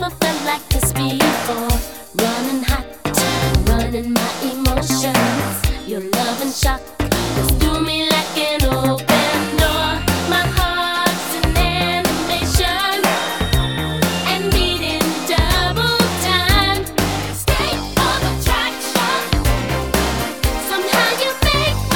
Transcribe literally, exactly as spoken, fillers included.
never felt like this before. Running hot, running my emotions. Your love and shock just do me like an